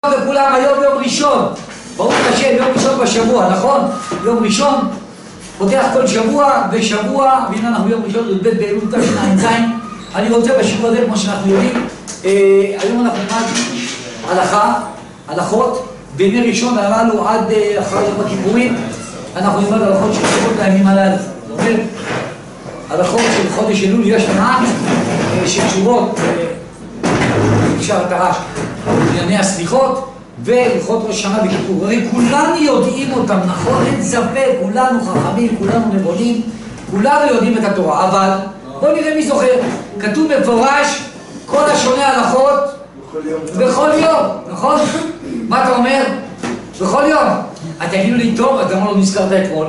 וכולם היום יום ראשון, ברוך השם, יום ראשון בשבוע, נכון? יום ראשון פותח כל שבוע ושבוע, והנה אנחנו יום ראשון י"ב באלול תשע"ז. אני רוצה בשיעור הזה, כמו שאנחנו יודעים, היום אנחנו נלמד הלכות בימי ראשון הללו עד אחר יום הכיפורים. אנחנו נלמד הלכות שקשורות לימים הללו. זאת אומרת, הלכות של חודש אלול יש מעט שקשורות אפשר את הרש בענייני הסליחות והלכות ראש השנה וכיפור. הרי כולנו יודעים אותם, נכון? אין ספק, כולנו חכמים, כולנו נבונים, כולנו יודעים את התורה, אבל בואו נראה מי זוכר. כתוב מפורש כל השונה הלכות בכל יום, נכון? מה אתה אומר? בכל יום. אתה תגידו לי טוב, אז למה לא נזכרת אתמול?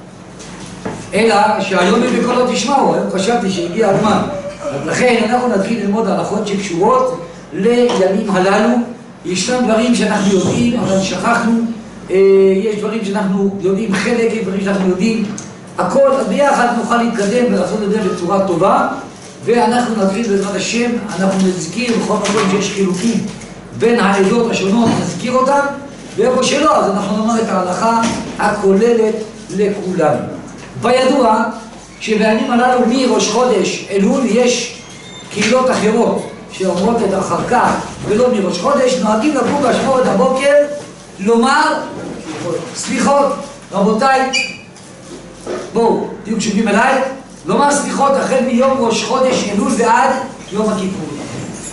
אלא שהיום הם בקולות תשמעו, היום חשבתי שהגיע הזמן. לכן אנחנו נתחיל ללמוד הלכות שקשורות לימים הללו. ישנם דברים שאנחנו יודעים, אבל שכחנו. יש דברים שאנחנו יודעים חלק, יש דברים שאנחנו יודעים. הכל ביחד נוכל להתקדם ולעשות את זה בצורה טובה. ואנחנו נתחיל בעזרת השם, אנחנו נזכיר בכל מקום שיש חילוקים בין העדות השונות, נזכיר אותם. ואיפה שלא, אז אנחנו נאמר את ההלכה הכוללת לכולנו. בידוע שבימים הללו מראש חודש אלול יש קהילות אחרות שאומרות את אחר כך ולא מראש חודש, נוהגים לקום באשמורת הבוקר לומר סליחות. רבותיי, בואו תהיו קשובים אליי, לומר סליחות החל מיום ראש חודש אלול ועד יום הכיפורים.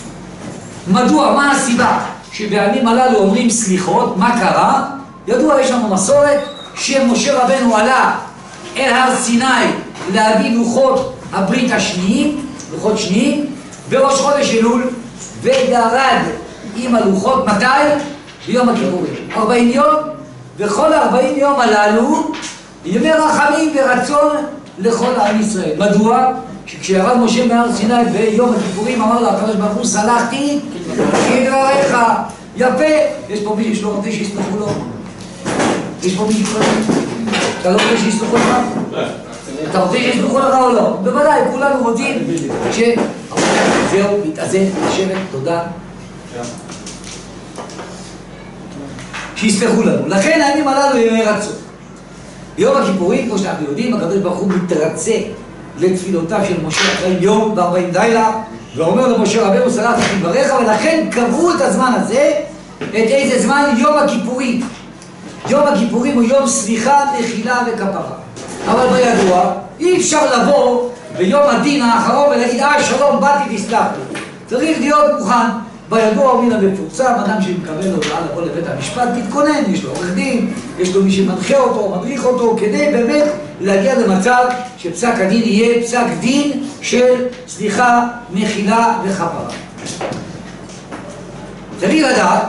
מדוע? מה הסיבה שבימים הללו אומרים סליחות? מה קרה? ידוע, יש לנו מסורת שמשה רבנו עלה אל הר סיני להביא לוחות הברית השניים, לוחות שניים, בראש חודש אלול, וירד עם הלוחות מתי? ביום הכיפורים. 40 יום, וכל 40 יום הללו ימי רחמים ורצון לכל עם ישראל. מדוע? שכשירד משה מהר סיני ביום הכיפורים אמר לה הקדוש ברוך הוא סלחתי כדבריך. יפה. יש פה מישהו שלא רוצה שיסלחו לו? יש פה מישהו שלא רוצה? אתה לא רוצה שיסלחו לך? אתה רוצה שיסלחו לך או לא? בוודאי, כולנו רוצים זהו, מתאזן, לשבת, תודה. שיסלחו לנו. לכן הימים הללו ימי רצון. ביום הכיפורים, כמו שאנחנו יודעים, הקדוש ברוך הוא מתרצה לתפילותיו של משה 40 יום ו40 לילה, ואומר למשה רבנו סלחתי כדבריך, ולכן קבעו את הזמן הזה, את איזה זמן? יום הכיפורים. יום הכיפורים הוא יום סליחה, מחילה וכפרה. אבל בידוע, אי אפשר לבוא ביום הדין האחרון ולהגיד שלום, באתי והסלחתי. צריך להיות מוכן. בידוע מן המפורסם, אדם שמקבל הודעה לבוא לבית המשפט, מתכונן, יש לו עורך דין, יש לו מי שמנחה אותו, מדריך אותו, כדי באמת להגיע למצב שפסק הדין יהיה פסק דין של סליחה, מחילה וכפרה. צריך לדעת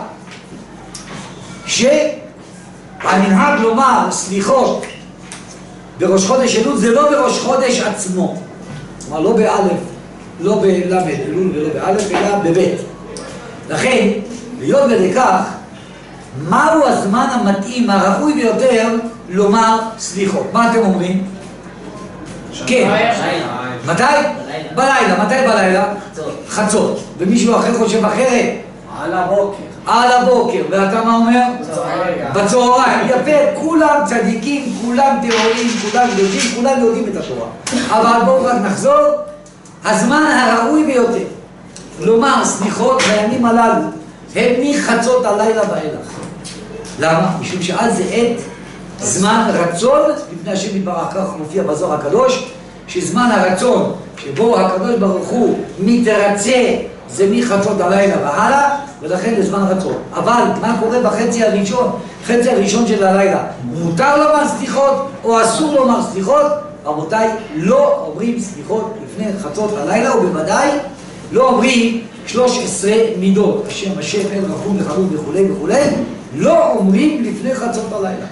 שהמנהג לומר סליחות בראש חודש אלול זה לא בראש חודש עצמו, כלומר לא באלף, לא בלמד אלול ולא באלף, אלא בבית. לכן, להיות ולכך, מהו הזמן המתאים, הראוי ביותר לומר סליחות? מה אתם אומרים? כן. מתי? בלילה. מתי בלילה? חצות. ומישהו אחר חושב אחרת? על הבוקר. על הבוקר. ואתה מה אומר? בצהריים. יפה, כולם צדיקים, כולם טהורים, כולם יודעים, כולם יודעים את התורה. אבל בואו רק נחזור. הזמן הראוי ביותר לומר סליחות בימים הללו הם מחצות הלילה ואילך. למה? משום שאז זה עת זמן רצון לפני השם יתברך. כך מופיע בזוהר הקדוש שזמן הרצון שבו הקדוש ברוך הוא מתרצה זה מחצות הלילה והלאה, ולכן זה זמן רצון. אבל מה קורה בחצי הראשון? חצי הראשון של הלילה מותר לומר סליחות או אסור לומר סליחות? רבותיי, לא אומרים סליחות לפני חצות הלילה, ובוודאי לא אומרים 13 מידות, השם אל רחום וחנון וכולי וכולי, לא אומרים לפני חצות הלילה.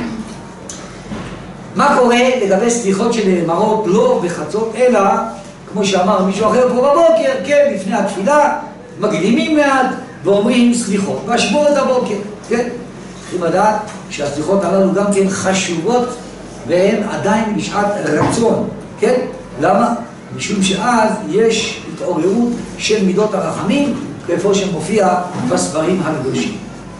מה קורה לגבי סליחות שנאמרות לא בחצות, אלא כמו שאמר מישהו אחר פה בבוקר, כן, לפני התפילה מקדימים מעט ואומרים סליחות באשמורת הבוקר, כן? צריכים לדעת שהסליחות הללו גם כן חשובות והן עדיין בשעת רצון, כן? למה? משום שאז יש התעוררות של מידות הרחמים, איפה שמופיע בספרים הקדושים.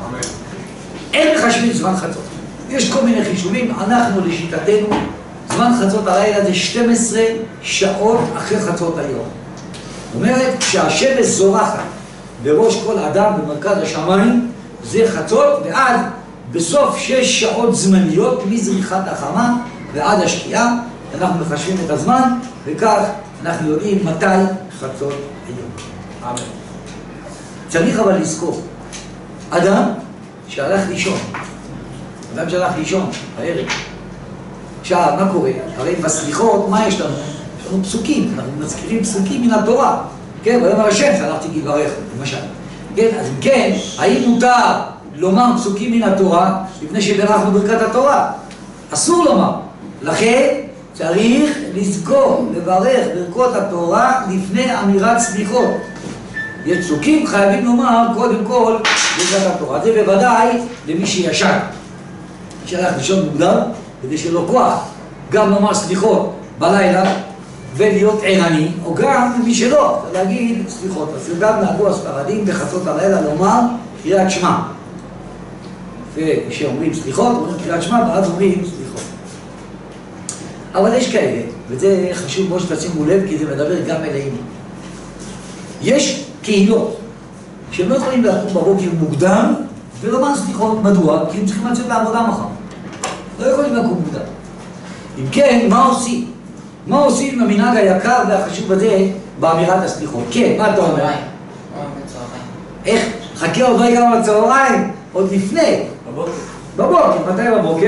אין מחשבים זמן חצות. יש כל מיני חישובים, אנחנו לשיטתנו, זמן חצות הלילה זה 12 שעות אחרי חצות היום. זאת אומרת, כשהשמש זורחת בראש כל אדם במרכז השמיים, זה חצות, ועד בסוף 6 שעות זמניות מזריחת החמה ועד השקיעה, אנחנו מחשבים את הזמן, וכך אנחנו יודעים מתי חצות היום. אמן. צריך אבל לזכור, אדם שהלך לישון, אדם שהלך לישון בערב, עכשיו, מה קורה? הרי בסליחות, מה יש לנו? יש לנו פסוקים, אנחנו מזכירים פסוקים מן התורה. כן, ויאמר השם שהלכתי לברך, למשל. כן, אז אם כן, האם מותר לומר פסוקים מן התורה לפני שברכנו ברכת התורה? אסור לומר. לכן צריך לזכור, לברך ברכות התורה לפני אמירת סליחות. יש פסוקים חייבים לומר קודם כל ברכת התורה. זה בוודאי למי שישן. מי שהלך לישון מוקדם, כדי שיהיה לו כוח גם לומר סליחות בלילה ולהיות ערני, או גם למי שלא, להגיד סליחות. אז גם נהגו הספרדים בחצות הלילה לומר קריאת שמע. וכשאומרים סליחות, אומרים קריאת שמע, ואז אומרים סליחות. אבל יש כאלה, וזה חשוב מאוד שתשימו לב, כי זה מדבר גם אלינו. יש קהילות שהם לא יכולים לקום בבוקר מוקדם ולומר סליחות. מדוע? כי הם צריכים לצאת לעבודה מחר. לא יכולים לקום מוקדם. אם כן, מה עושים? מה עושים עם המנהג היקר והחשוב הזה באמירת הסליחות? כן, מה אתה אומר? איך? חכה עוד רגע בצהריים, עוד לפני. בבוקר. מתי בבוקר?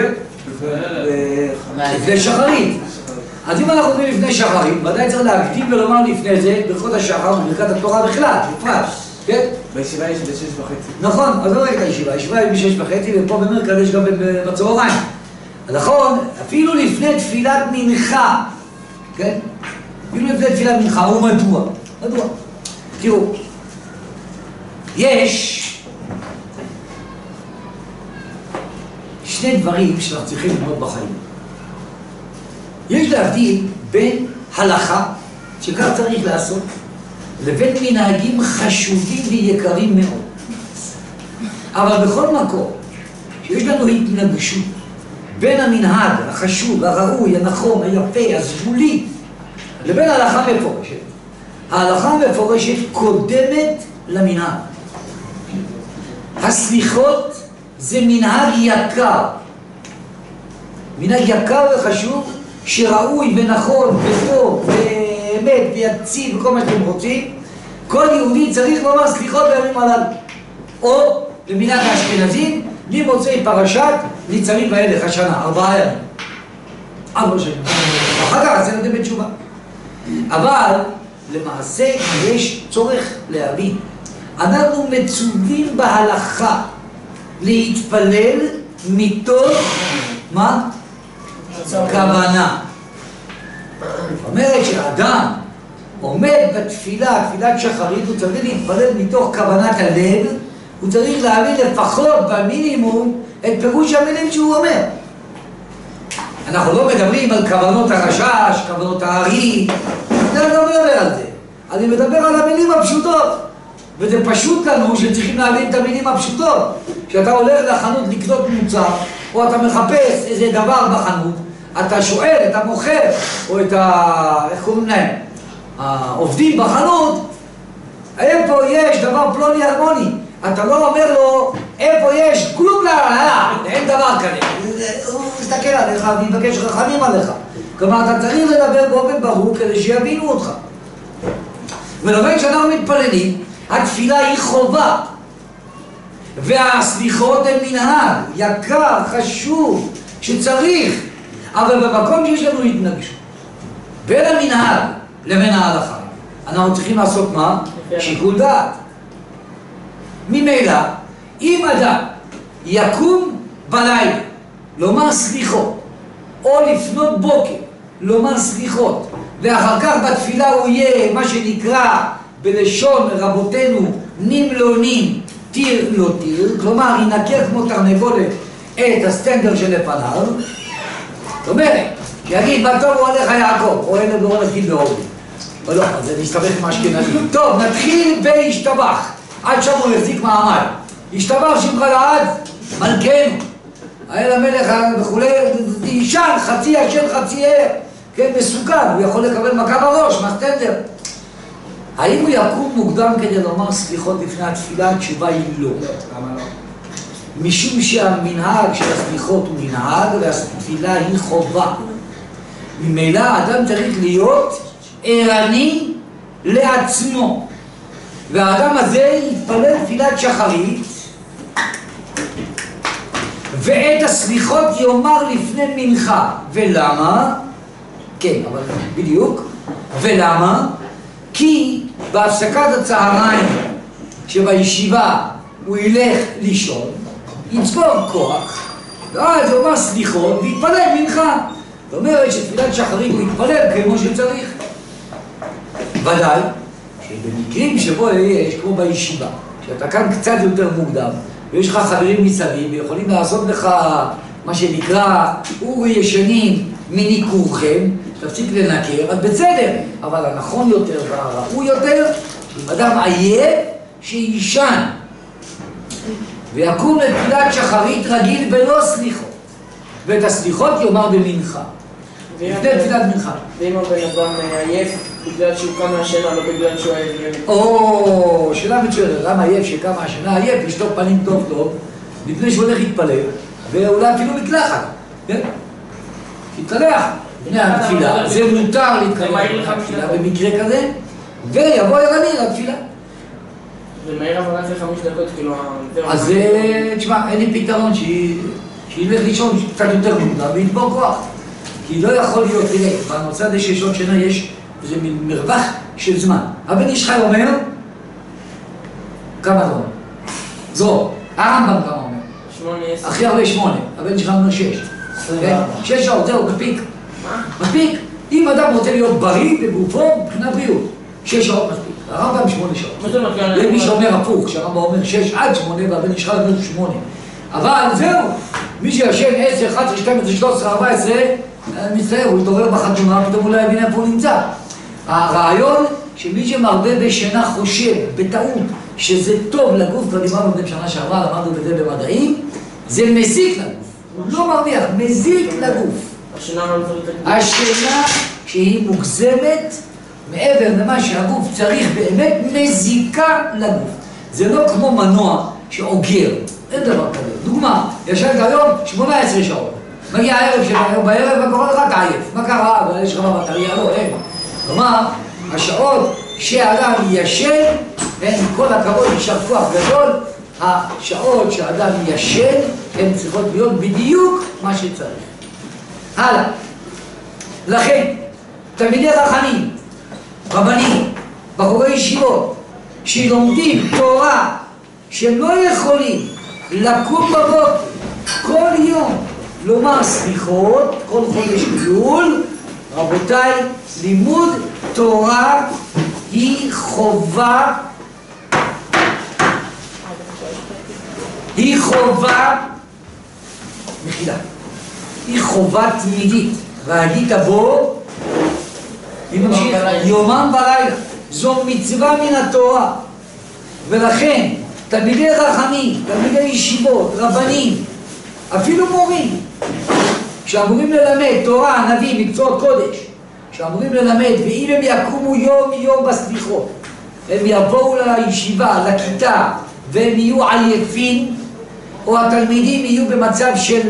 לפני שחרית. אז אם אנחנו אומרים לפני שחרית, ודאי צריך להקדים ולומר לפני זה, ברכות השחר וברכת התורה בכלל, בפרט. כן? בישיבה יש ב6:30. נכון, אז לא ראית הישיבה, הישיבה היא ב6:30 ופה במרכז יש גם בצהריים. נכון, אפילו לפני תפילת מנחה, כן? אפילו לפני תפילת מנחה, ומדוע? מדוע? תראו, יש שני דברים שאנחנו צריכים ללמוד בחיים. יש להבדיל בין הלכה, שכך צריך לעשות, לבין מנהגים חשובים ויקרים מאוד. אבל בכל מקום שיש לנו התנגשות בין המנהג החשוב, הראוי, הנכון, היפה, הסגולי, לבין ההלכה המפורשת. ההלכה המפורשת קודמת למנהג. הסליחות זה מנהג יקר. מנהג יקר וחשוב שראוי ונכון וטוב ואמת ויציב וכל מה שאתם רוצים. כל יהודי צריך לומר סליחות בימים הללו. או למנהג האשכנזים, ממוצאי פרשת ניצבים והילך השנה, 4 ימים. 4 שנים. אחר כך עשינו את בתשובה. אבל למעשה יש צורך להבין. אנחנו מצווים בהלכה להתפלל מתוך מה? כוונה. זאת אומרת שהאדם עומד בתפילה, תפילת שחרית, הוא צריך להתפלל מתוך כוונת הלב, הוא צריך להבין לפחות במינימום את פירוש המילים שהוא אומר. אנחנו לא מדברים על כוונות הרשש, כוונות הארי, אני לא מדבר על זה. אני מדבר על המילים הפשוטות. וזה פשוט לנו שצריכים להבין את המילים הפשוטות. כשאתה הולך לחנות לקנות מוצר, או אתה מחפש איזה דבר בחנות, אתה שואל את המוכר, או את איך קוראים להם? העובדים בחנות, איפה יש דבר פלוני אלמוני? אתה לא אומר לו, איפה יש כלום אין דבר כזה. הוא מסתכל עליך ויבקש רחמים עליך. כלומר, אתה צריך לדבר באופן ברור כדי שיבינו אותך. ולכן כשאנחנו מתפללים, התפילה היא חובה. והסליחות הן מנהג, יקר, חשוב, שצריך. אבל במקום שיש לנו התנגשות בין המנהג לבין ההלכה, אנחנו צריכים לעשות מה? שיקול דעת. ממילא, אם אדם יקום בלילה לומר סליחות, או לפנות בוקר לומר סליחות, ואחר כך בתפילה הוא יהיה מה שנקרא בלשון רבותינו נמלונים תיר לא תיר, כלומר ינקר כמו תרנגולת את הסטנדר שלפניו. זאת אומרת, שיגיד מה טוב הוא הולך יעקב, או אלה לא נתחיל בהורי. או לא, אז זה להסתבך עם האשכנזים. טוב, נתחיל בהשתבח, עד שם הוא יחזיק מעמד. השתבח שמך לעד, מלכנו. האל המלך וכולי, ישן, חצי ישן, חצי ער, כן, מסוכן, הוא יכול לקבל מכה בראש, מה סטנדר? האם הוא יקום מוקדם כדי לומר סליחות לפני התפילה? התשובה היא לא. למה לא? משום שהמנהג של הסליחות הוא מנהג והתפילה היא חובה. ממילא האדם צריך להיות ערני לעצמו. והאדם הזה יתפלל תפילת שחרית ואת הסליחות יאמר לפני מנחה. ולמה? כן, אבל בדיוק. ולמה? כי בהפסקת הצהריים שבישיבה הוא ילך לישון, יצבור כוח, ואז הוא אומר סליחות ויתפלל מנחה. זאת אומרת שתפילת שחרית הוא יתפלל כמו שצריך. ודאי שבמקרים שבו יש, כמו בישיבה, שאתה כאן קצת יותר מוקדם ויש לך חברים מסביב ויכולים לעשות לך מה שנקרא אורי ישנים מניקורכם, תפסיק לנקר, אז בסדר, אבל הנכון יותר והראוי יותר אם אדם עייף שישן ויקום לתפילת שחרית רגיל ולא סליחות, ואת הסליחות יאמר במנחה, לפני תפילת מנחה. ואם הבן אדם עייף בגלל שהוא קם מהשינה, לא בגלל שהוא עייף? או, שאלה מצוינת, למה עייף שקם מהשינה? עייף, ישטוף פנים טוב טוב לפני שהוא הולך להתפלל, ואולי אפילו מקלחת, כן? תתקלח לפני התפילה, זה מותר להתקלח לתפילה במקרה כזה, ויבוא ערני לתפילה. ומהיר אבל רק ל5 דקות, כאילו... אז תשמע, אין לי פתרון שילך לישון קצת יותר מוקדם ויתבור כוח. כי לא יכול להיות, תראה, בנושא הזה שיש עוד שינה יש איזה מרווח של זמן. הבן איש חי אומר, כמה אתה אומר? זו, הרמב"ם כמה אומר? 8, 10. הכי הרבה 8, הבן שלך אומר 6. 6 שעות, זהו, מספיק. מה? מספיק. אם אדם רוצה להיות בריא בגופו, מבחינת בריאות, 6 שעות מספיק. הרמב"ם 8 שעות. למי שאומר הפוך, שהרמב"ם אומר 6 עד 8 והבן איש חי אומר 8. אבל זהו, מי שישן 10, 11, 12, 13, 14, מצטער, הוא יתעורר בחתונה, פתאום הוא לא יבין איפה הוא נמצא. הרעיון שמי שמרבה בשינה חושב, בטעות, שזה טוב לגוף, כבר דיברנו בזה בשנה שעברה, למדנו בזה במדעים, זה מזיק לגוף. הוא לא מרוויח, מזיק לגוף. השינה שהיא מוגזמת, מעבר למה שהגוף צריך באמת, מזיקה לגוף. זה לא כמו מנוע שאוגר, אין דבר כזה. דוגמה, ישנת היום 18 שעות. מגיע הערב שלנו, בערב, מה קורה לך? אתה עייף. מה קרה? אבל יש לך בבטריה? לא, אין. כלומר, השעות שהאדם ישן, הן כל הכבוד, יישר כוח גדול, השעות שהאדם ישן, הן צריכות להיות בדיוק מה שצריך. הלאה. לכן, תלמידי חכמים, רבנים, בחורי ישיבות, שלומדים תורה, שהם לא יכולים לקום בבוקר כל יום, לומר סליחות, כל חודש אלול, רבותיי, לימוד תורה היא חובה, מחילה, היא חובה תמידית, והגית בו, יומם ולילה, זו מצווה מן התורה, ולכן תלמידי חכמים, תלמידי ישיבות, רבנים, אפילו מורים שאמורים ללמד תורה, נביא, מקצועות קודש, שאמורים ללמד, ואם הם יקומו יום יום בסליחות, הם יבואו לישיבה, לכיתה, והם יהיו עייפים, או התלמידים יהיו במצב של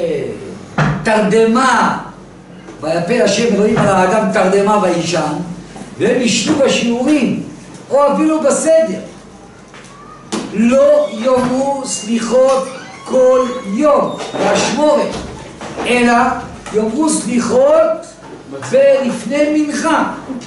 תרדמה, ויפה השם אלוהים על האדם תרדמה וישן, והם ישנו בשיעורים, או אפילו בסדר, לא יאמרו סליחות כל יום באשמורת, אלא יאמרו סליחות ולפני מנחה.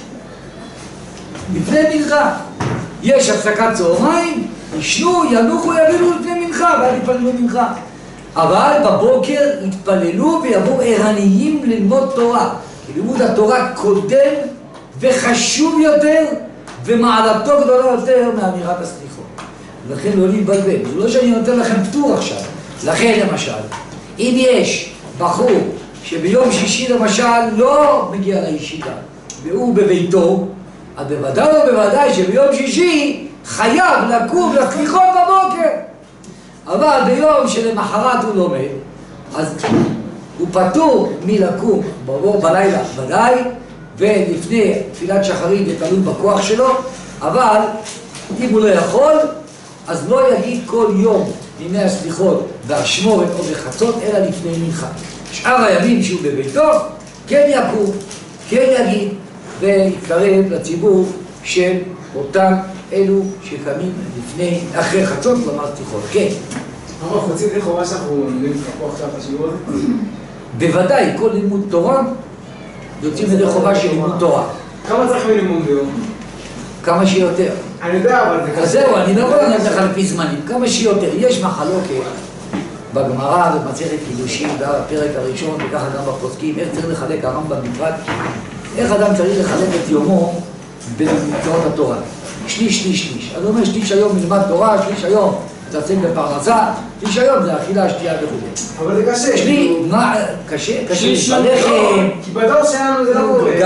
לפני מנחה. יש הפסקת צהריים, ישנו, ינוחו, יבילו לפני מנחה, ואז יתפללו מנחה. אבל בבוקר יתפללו ויבואו ערניים ללמוד תורה. כי לימוד התורה קודם וחשוב יותר, ומעלתו גדולה יותר מאמירת הסליחות. ולכן לא להתבלבל. זה לא שאני נותן לכם פטור עכשיו. לכן למשל, אם יש בחור שביום שישי למשל לא מגיע לישיבה, והוא בביתו, אז בוודאי שביום שישי חייב לקום לסליחות בבוקר. אבל ביום שלמחרת הוא לומד, אז הוא פטור מלקום בלילה ודאי, ולפני תפילת שחרית זה תלוי בכוח שלו, אבל אם הוא לא יכול, אז לא יגיד כל יום ימי הסליחות והשמורת או בחצות, אלא לפני מנחה. שאר הימים שהוא בביתו, כן יקום, כן יגיד, ויתקרב לציבור של אותם אלו שקמים לפני, אחרי חצות, כלומר סליחות. כן. הרב, חוצים לכאורה שאנחנו לומדים פה עכשיו בשיעור הזה? בוודאי, כל לימוד תורה יוצאים ידי חובה של לימוד תורה. כמה צריך מינימום ביום? כמה שיותר. אני יודע, אבל זה אז זהו, אני לא יכול לדעת לך לפי זמנים. כמה שיותר. יש מחלוקת בגמרא ובמסכת קידושין, בפרק הראשון, וככה גם בפוסקים, איך צריך לחלק הרמב"ם בפרט, איך אדם צריך לחלק את יומו במקצועות התורה. שליש. אז הוא אומר, שליש היום מלמד תורה, שליש היום תעסק בפרנסה, שליש היום זה אכילה, שתייה וכו'. אבל זה קשה. קשה? קשה לחם. כי בדור שלנו זה לא קורה.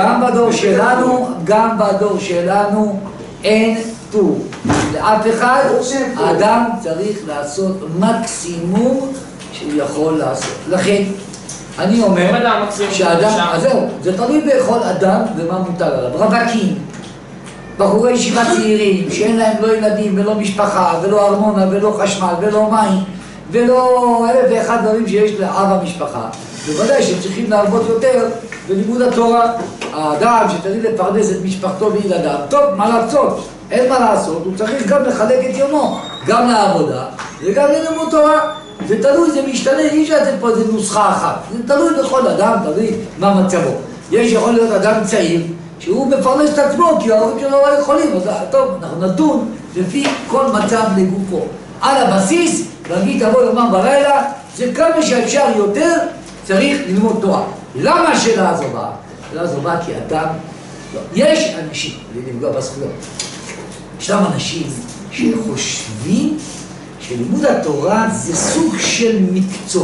גם בדור שלנו אין טור. לאף אחד, האדם צריך לעשות מקסימום שהוא יכול לעשות. לכן, אני אומר שהאדם, אז זהו, זה תלוי בכל אדם ומה מותר עליו. רווקים, בחורי ישיבה צעירים, שאין להם לא ילדים ולא משפחה ולא ארנונה ולא חשמל ולא מים ולא אלף ואחד דברים שיש לאב המשפחה, בוודאי שהם צריכים לעבוד יותר בלימוד התורה. האדם שצריך לפרנס את משפחתו וילדיו, טוב, מה לעשות? אין מה לעשות, הוא צריך גם לחלק את יומו, גם לעבודה וגם ללימוד תורה. זה תלוי, זה משתנה, אי אפשר לתת פה איזה נוסחה אחת, זה תלוי בכל אדם, תלוי מה מצבו. יש יכול להיות אדם צעיר שהוא מפרנס את עצמו כי ההורים שלו לא יכולים, אז טוב, אנחנו נדון לפי כל מצב לגופו. על הבסיס, להגיד תבוא יומם בלילה, זה כמה שאפשר יותר צריך ללמוד תורה. למה השאלה הזו באה? השאלה הזו באה כי אדם, לא, יש אנשים, בלי לפגוע בזכויות, ישנם אנשים שחושבים שלימוד התורה זה סוג של מקצוע.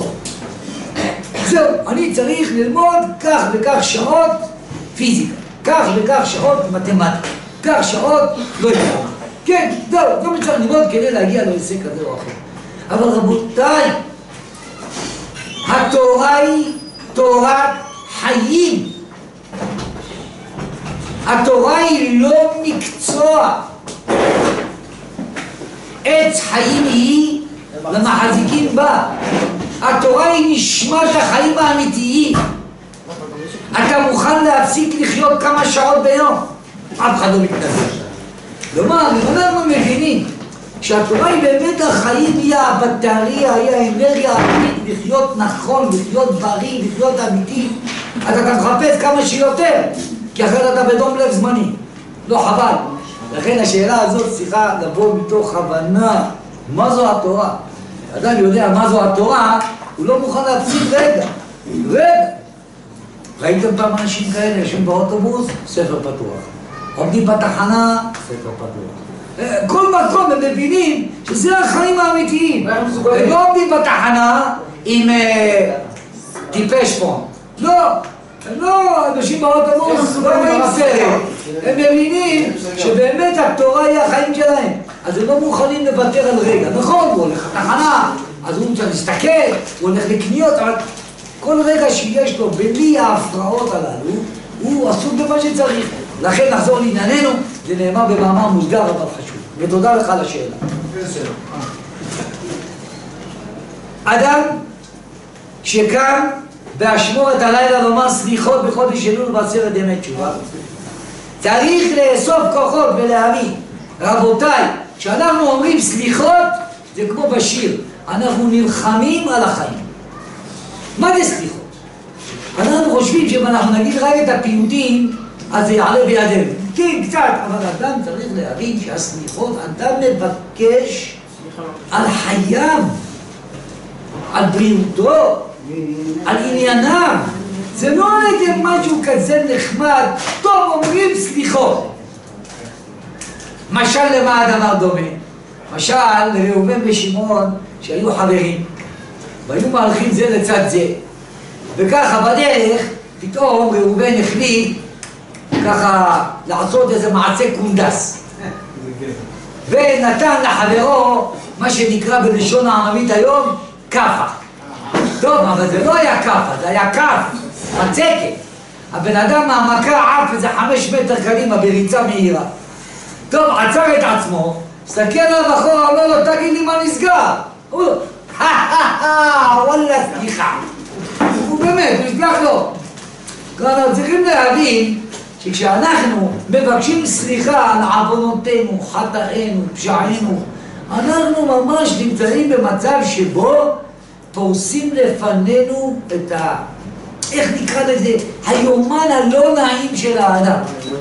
זהו, אני צריך ללמוד כך וכך שעות פיזיקה, כך וכך שעות מתמטיקה, כך שעות לא יודע. כן, זהו, זה מה שצריך ללמוד כדי להגיע להישג כזה או אחר. אבל רבותיי, התורה היא תורת חיים. התורה היא לא מקצוע. עץ חיים היא למחזיקים בה. התורה היא נשמת החיים האמיתיים. אתה מוכן להפסיק לחיות כמה שעות ביום? אף אחד לא מתנגד. כלומר, אנחנו מבינים שהתורה היא באמת החיים, היא הבטריה, היא האנרגיה האמיתית לחיות נכון, לחיות בריא, לחיות אמיתי. אז אתה מחפש כמה שיותר, כי אחרת אתה בדום לב זמני. לא חבל. לכן השאלה הזאת צריכה לבוא מתוך הבנה מה זו התורה. אדם יודע מה זו התורה, הוא לא מוכן להפסיק רגע. ראיתם פעם אנשים כאלה, יושבים באוטובוס, ספר פתוח. עומדים בתחנה, ספר פתוח. כל מקום הם מבינים שזה החיים האמיתיים. הם לא עומדים בתחנה עם טיפש פון. לא, אנשים באוטובוס לא רואים סרט. הם מבינים שבאמת התורה היא החיים שלהם. אז הם לא מוכנים לוותר על רגע. נכון, הוא הולך לתחנה, אז הוא צריך להסתכל, הוא הולך לקניות, אבל כל רגע שיש לו בלי ההפרעות הללו, הוא עסוק במה שצריך. לכן נחזור לענייננו, זה נאמר במאמר מוסגר אבל חשוב. ותודה לך על השאלה. אדם שקם באשמורת הלילה לומר סליחות בחודש אלול בעשרת ימי תשובה, צריך לאסוף כוחות ולהבין, רבותיי, כשאנחנו אומרים סליחות, זה כמו בשיר, אנחנו נלחמים על החיים. מה זה סליחות? אנחנו חושבים שאם אנחנו נגיד רק את הפיוטים, אז זה יעלה בידינו. כן, קצת, אבל אדם צריך להבין שהסליחות, אדם מבקש על חייו, על בריאותו, על ענייניו. זה לא איזה משהו כזה נחמד, טוב, אומרים סליחות. משל למה הדבר דומה? משל לראובן ושמעון שהיו חברים, והיו מהלכים זה לצד זה, וככה בדרך פתאום ראובן החליט ככה לעשות איזה מעשה קונדס. ונתן לחברו מה שנקרא בלשון העממית היום כאפה. טוב, אבל זה לא היה כאפה, זה היה כף, מצקת. הבן אדם מהמכה עף איזה 5 מטר קדימה בריצה מהירה. טוב, עצר את עצמו, הסתכל עליו אחורה, אומר לו, תגיד לי מה נסגר. הוא לו, וואלה, סליחה. הוא באמת, הוא הסלח לו. אנחנו צריכים להבין שכשאנחנו מבקשים סליחה על עוונותינו, חטאינו, פשעינו, אנחנו ממש נמצאים במצב שבו פורסים לפנינו את איך נקרא לזה? היומן הלא נעים של האדם.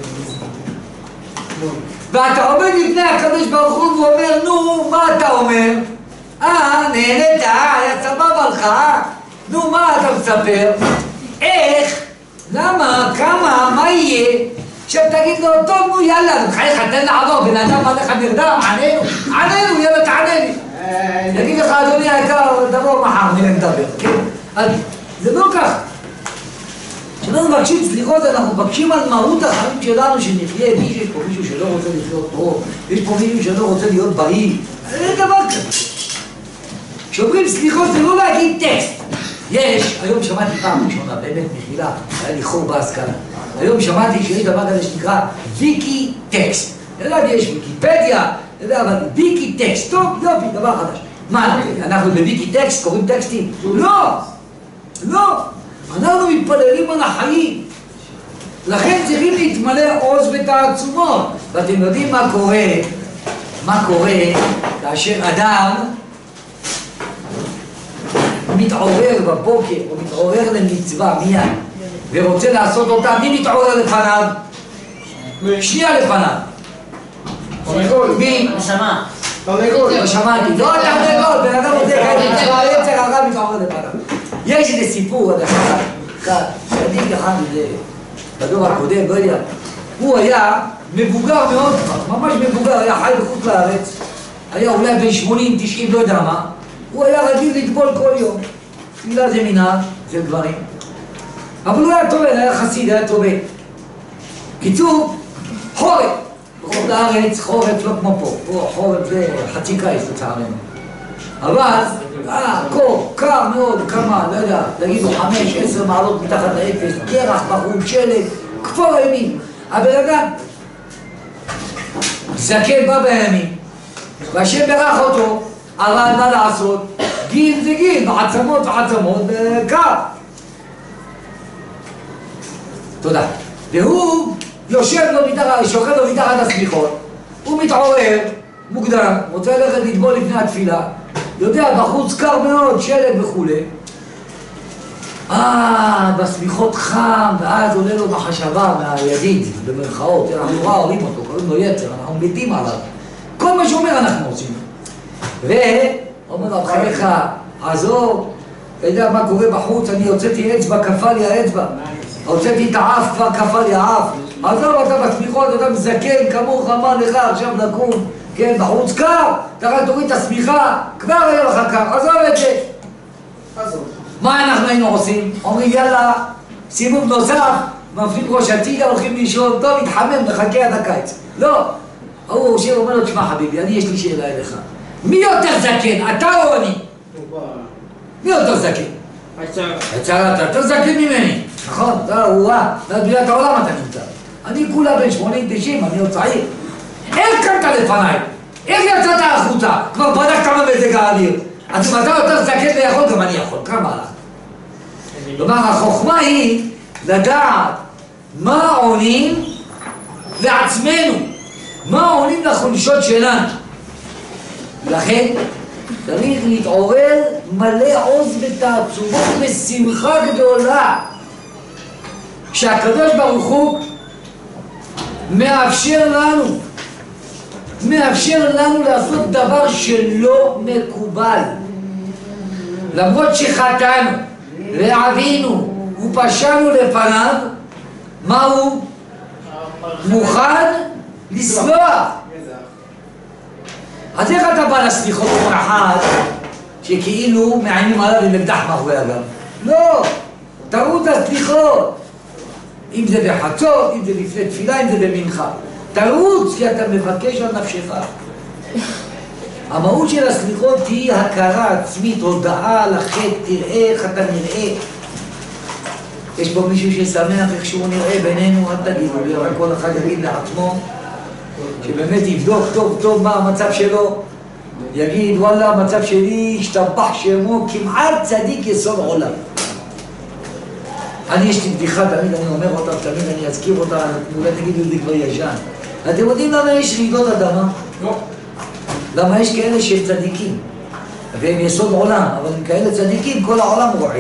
ואתה עומד לפני הקדוש ברוך הוא ואומר, נו, מה אתה אומר? נהנית, היה סבבה לך, נו, מה אתה מספר? איך? למה? כמה? מה יהיה? עכשיו תגיד לו, טוב, נו, יאללה, בחייך, תן לעבור, בן אדם עליך נרדם, עננו, יאללה, תענה לי. יגיד לך, אדוני היקר, תבוא מחר, נדבר, כן? אז זה לא כך. כשאנחנו מבקשים סליחות, אנחנו מבקשים על מהות החיים שלנו שנחיה, יש פה מישהו שלא רוצה לחיות טוב, יש פה מישהו שלא רוצה להיות בריא, אין דבר כזה. כשאומרים סליחות זה לא להגיד טקסט. יש, היום שמעתי פעם ראשונה, באמת מחילה, היה לי חור בהשכלה. היום שמעתי שיש דבר כזה שנקרא ויקי טקסט. ידעתי, יש ויקיפדיה, אבל ויקי טקסט, טוב, יופי, דבר חדש. מה, אנחנו בוויקי טקסט קוראים טקסטים? לא, לא. אנחנו מתפללים על החיים. לכן צריכים להתמלא עוז ותעצומות. ואתם יודעים מה קורה? מה קורה כאשר אדם מתעורר בבוקר או מתעורר למצווה מיד ורוצה לעשות אותה, מי מתעורר לפניו? שנייה לפניו. מי? נשמה. לא שמעתי. לא תרנגול, בן אדם רוצה כאלה מצווה, יצר הרע מתעורר לפניו. יש איזה סיפור, צדיק אחד בדור הקודם, לא יודע, הוא היה מבוגר מאוד, ממש מבוגר, היה חי בחוץ לארץ, היה אולי בין 80, 90, לא יודע מה, הוא היה רגיל לטבול כל יום, תפילה זה מנהג, זה דברים, אבל הוא היה טובל, היה חסיד, היה טובל. קיצור, חורף, בחוץ לארץ חורף לא כמו פה, חורף זה חצי קיץ לצערנו. אבל, קר מאוד, כמה, לא יודע, תגידו 5-10 מעלות מתחת לאפס, קרח בחוץ, שלג, כפור הימים. הבן אדם זקן בא בימים, והשם ברך אותו, אבל מה לעשות? גיל זה גיל, עצמות ועצמות, קר. תודה. והוא יושב לו מתחת, שוכב לו מתחת הסמיכות, הוא מתעורר מוקדם, רוצה ללכת לטבול לפני התפילה, יודע, בחוץ קר מאוד, שלג וכו'. בסמיכות חם, ואז עולה לו מחשבה מהידיד, במרכאות, אנחנו נורא אוהבים אותו, קוראים לו יצר, אנחנו מתים עליו. כל מה שאומר אנחנו עושים. ואומר לו, בחייך, עזוב, אתה יודע מה קורה בחוץ, אני הוצאתי אצבע, קפא לי האצבע. הוצאתי את האף, כבר קפא לי האף. עזוב, אתה בסמיכות, אתה מזקן, כמוך, מה לך עכשיו לקום? כן, בחוץ קר, אתה רק תוריד את הסמיכה, כבר היה לך קר, עזוב את זה. מה אנחנו היינו עושים? אומרים יאללה, סיבוב נוסף, מפנים ראש הצידה, הולכים לישון, טוב, התחמם, נחכה עד הקיץ. לא, הוא שיר אומר לו, תשמע חביבי, יש לי שאלה אליך. מי יותר זקן, אתה או אני? מי יותר זקן? אתה יותר זקן ממני. נכון, הוא בדביית העולם אתה נמצא. אני כולה בין 80-90, אני עוד צעיר. איך קמת לפניי? איך יצאת החוצה? כבר בדק כמה מזג האוויר. אז אם אתה יותר זקן ויכול, גם אני יכול. כמה הלך? כלומר, החוכמה היא לדעת מה עונים לעצמנו, מה עונים לחולשות שלנו. לכן צריך להתעורר מלא עוז ותעצומות ושמחה גדולה שהקדוש ברוך הוא מאפשר לנו לעשות דבר שלא מקובל. למרות שחטאנו ועווינו ופשענו לפניו, מה הוא? מוכן לסלוח. אז איך אתה בא לסליחות עם אחד שכאילו מעיינים עליו עם אקדח מאחורי הגב? לא, תראו את הסליחות. אם זה בחצות, אם זה לפני תפילה, אם זה במנחה. תרוץ כי אתה מבקש על נפשך. המהות של הסליחות היא הכרה עצמית, הודעה על החטא, תראה איך אתה נראה. יש פה מישהו ששמח איך שהוא נראה בינינו, אל תגידו לי, אבל כל אחד יגיד לעצמו, שבאמת יבדוק טוב טוב מה המצב שלו, יגיד וואלה המצב שלי השתבח שמו כמעט צדיק יסוד עולם. יש לי בדיחה, תמיד אני אומר אותה, תמיד אני אזכיר אותה, אולי תגידו לי כבר ישן. אתם יודעים למה יש רעידות אדמה? לא. למה יש כאלה שהם צדיקים והם יסוד עולם, אבל הם כאלה צדיקים, כל העולם רועד.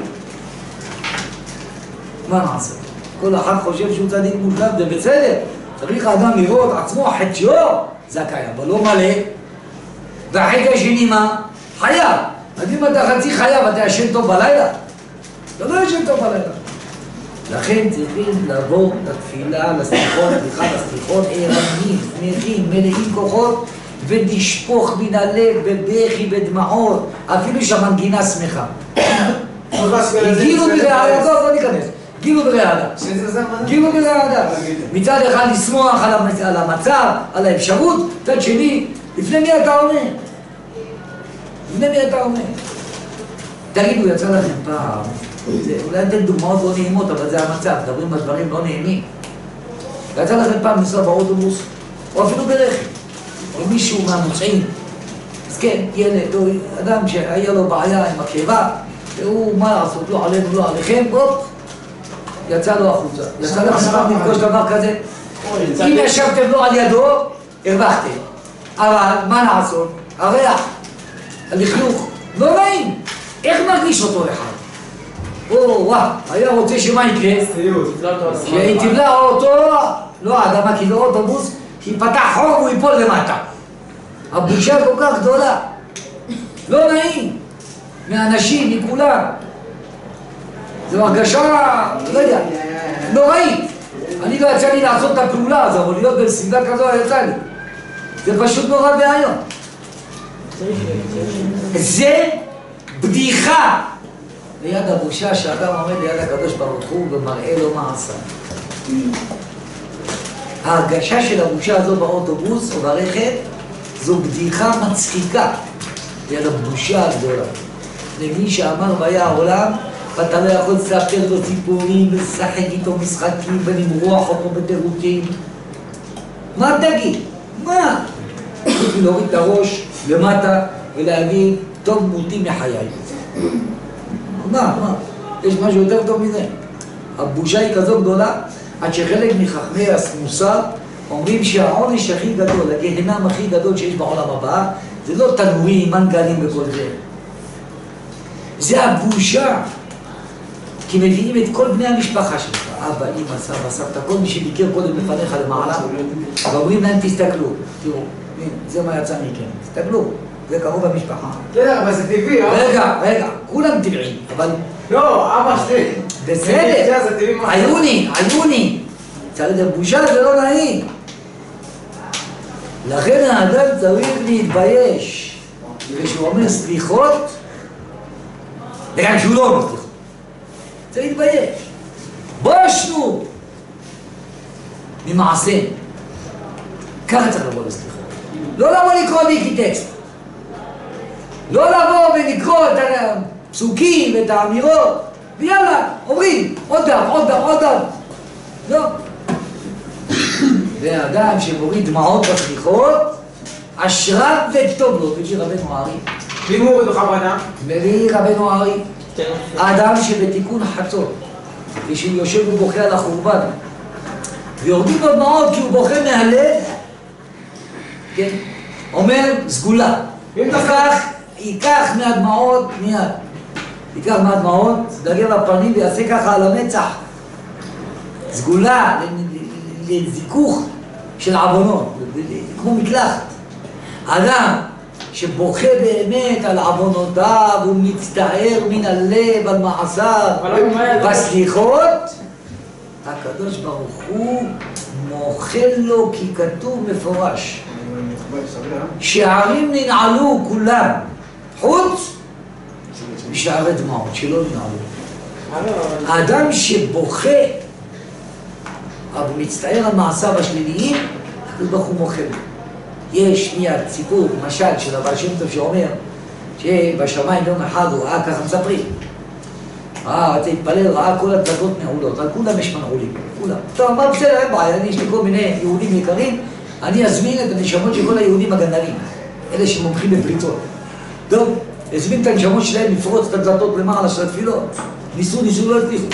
מה נעשה? כל אחד חושב שהוא צדיק מושלם, זה בסדר. צריך האדם לראות עצמו, החטא שלו, זה קיים, אבל לא מלא. והחטא השני מה? חייב. אז אם אתה חצי חייב, אתה ישן טוב בלילה? אתה לא ישן טוב בלילה. לכן צריכים לבוא לתפילה, לסליחות, ערניים, שמחים, מלאים כוחות, ולשפוך מן הלב בבכי בדמעות, אפילו שהמנגינה שמחה. גילו ברעדה, לא ניכנס, גילו ברעדה. גילו ברעדה. מצד אחד לשמוח על המצב, על האפשרות, מצד שני, לפני מי אתה אומר? לפני מי אתה אומר? תגידו, יצא לכם פעם, אולי אתן דוגמאות לא נעימות, אבל זה המצב, מדברים על דברים לא נעימים. יצא לכם פעם לנסוע באוטובוס, או אפילו ברכב, ומישהו מהנוסעים, אז כן, ילד או אדם שהיה לו בעיה עם הקיבה, והוא מה לעשות, לא עלינו, לא עליכם, הופ, יצא לו החוצה. יצא לכם פעם לפגוש דבר כזה? אם ישבתם לו על ידו, הרווחתם. אבל מה לעשות? הריח, הלכלוך, לא נעים. איך מרגיש אותו אחד? וואו, היה רוצה שמה יקרה? שהיא תבלע אותו, לא האדמה, כי זה אוטובוס, שיפתח חור והוא ייפול למטה. הבושה כל כך גדולה. לא נעים. מאנשים, מכולם. זו הרגשה, לא יודע, נוראית. אני לא יצא לי לעשות את הפעולה הזו, אבל להיות בסביבה כזו יצא לי. זה פשוט נורא והיום. זה בדיחה ליד הבושה שאדם עומד ליד הקדוש ברוך הוא ומראה לו מה עשה. ההרגשה של הבושה הזו באוטובוס או ברכב זו בדיחה מצחיקה ליד הבושה הגדולה. למי שאמר והיה העולם ואתה לא יכול לספר לו סיפורים ולשחק איתו משחקים ולמרוח אותו בתירוצים. מה תגיד? מה? חוץ מלהוריד את הראש למטה ולהגיד טוב מותי מחיי. מה? יש משהו יותר טוב מזה? הבושה היא כזו גדולה עד שחלק מחכמי המוסר אומרים שהעונש הכי גדול, הגהנם הכי גדול שיש בעולם הבא זה לא תנורים, מנגלים וכל זה. זה הבושה. כי מביאים את כל בני המשפחה שלך, אבא, אמא, סבא, סבתא, כל מי שביקר קודם לפניך למעלה, ואומרים להם תסתכלו, תראו, זה מה יצא מכם, תסתכלו, זה קרוב במשפחה. כן, אבל זה טבעי, רגע, כולם טבעיים, אבל... לא, אבא שלי. בסדר, עיוני. צריך לבושה זה לא נעים. לכן האדם צריך להתבייש, כשהוא אומר סליחות, וגם שהוא לא אומר סליחות. צריך להתבייש. בושנו ממעשה. ככה צריך לבוא לסליחות. לא לבוא לקרוא מיקי טקסט. לא לבוא ולקרוא את הפסוקים ואת האמירות, ויאללה, אומרים, עוד דם. לא. והאדם שמוריד דמעות בסליחות, אשריו וטוב לו, לפי רבנו הארי. מי מוריד לך בנה? מביא רבנו הארי. האדם שבתיקון חצות, כשהוא יושב ובוכה על החורבן, ויורדים לו דמעות כי הוא בוכה מהלב, כן? אומר סגולה. ייקח מהדמעות מיד. ייקח מהדמעות, דגר בפנים ויעשה ככה על המצח. סגולה לזיכוך של עוונות, כמו מקלחת. אדם שבוכה באמת על עוונותיו, הוא מצטער מן הלב על מעשיו, בסליחות, הקדוש ברוך הוא מוחל לו כי כתוב מפורש שערים ננעלו כולם, חוץ משערי דמעות שלא ננעלו. האדם שבוכה אבל מצטער על מעשיו השליליים, הקדוש ברוך הוא מוחל. יש מיד סיפור, משל של הבעל שם טוב שאומר שבשמיים יום אחד הוא ראה, ככה מספרים, רצה להתפלל, ראה כל הדלתות נעולות, על כולם יש מנעולים, כולם. טוב, אמר בסדר, אין בעיה, יש לי כל מיני יהודים יקרים, אני אזמין את הנשמות של כל היהודים הגננים, אלה שמומחים בפריצות. טוב, הזמין את הנשמות שלהם לפרוץ את הדלתות למעלה של התפילות. ניסו, לא הצליחו.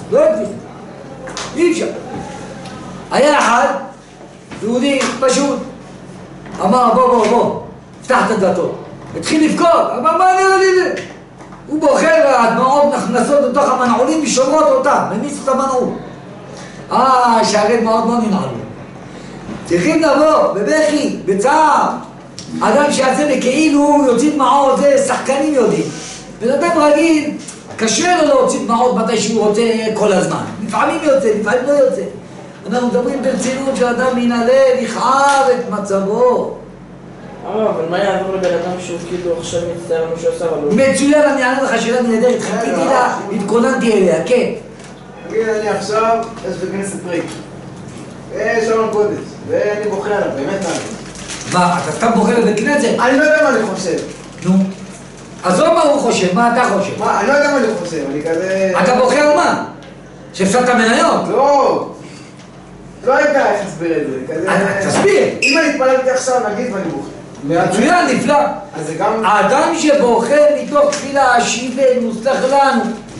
אי אפשר. היה אחד, יהודי פשוט, אמר בוא, פתח את הדלתות. התחיל לבכות, אמר מה אני יודע לי זה? הוא בוחר, הדמעות נכנסות לתוך המנעולים ושומרות אותם, מניס את המנעול. שערי דמעות לא ננעלו. צריכים לבוא בבכי, בצער. אדם שיעשה לכאילו יוציא דמעות, זה שחקנים יודעים. בן אדם רגיל, קשה לו להוציא דמעות מתי שהוא רוצה כל הזמן. לפעמים יוצא, לפעמים לא יוצא. אנחנו מדברים ברצינות שאדם מן הלב יכאב את מצבו. אבל מה יעבור לבן אדם שהוא כאילו עכשיו מצטער לנו שעושה אבל הוא... מצוין, אני אענה לך שאלה נהדרת, חיכיתי לה, התכוננתי אליה, כן. תגיד, אני עכשיו, יש בכנסת ריק. שלום קודש, ואני בוחר עליו, באמת נעלה. מה, אתה סתם בוחר לבית כנסת? אני לא יודע מה אני חושב. נו. עזוב מה הוא חושב, מה אתה חושב? מה, אני לא יודע מה אני חושב, אני כזה... אתה בוחר על מה? שהפסדת מניות? לא הייתה איך להסביר את זה, כזה... תסביר. אם אני התפללתי עכשיו, נגיד ואני בוחר. מצוין, נפלא. אז זה גם... האדם שבוחר מתוך תפילה, השיבנו, סלח לנו,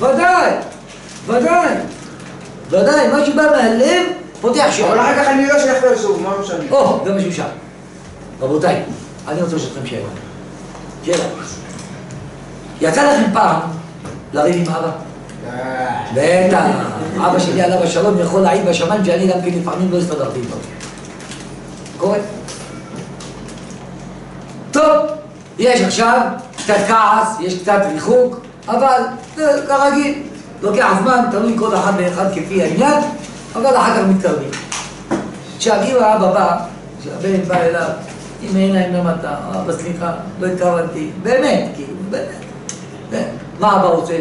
ודאי, מה שבא מהלב, פותח שם. אבל אחר כך אני יודע שאני יכול לשוב, מה משנה? זה מה שמשם. רבותיי, אני רוצה לשאלכם שאלה. יצא לכם פעם לריב עם אבא? בטח, אבא שלי עליו השלום יכול להעיד בשמיים שאני גם כן לפעמים לא הסתדרתי איתו. קורה? טוב, יש עכשיו קצת כעס, יש קצת ריחוק, אבל כרגיל, לוקח זמן, תלוי כל אחד ואחד כפי העניין, אבל אחר כך מתקרבים. כשהגיעו האבא בא, כשהבן בא אליו, עם העיניים למטה, אבא סליחה, לא התכוונתי, באמת, כאילו, באמת. מה אבא רוצה?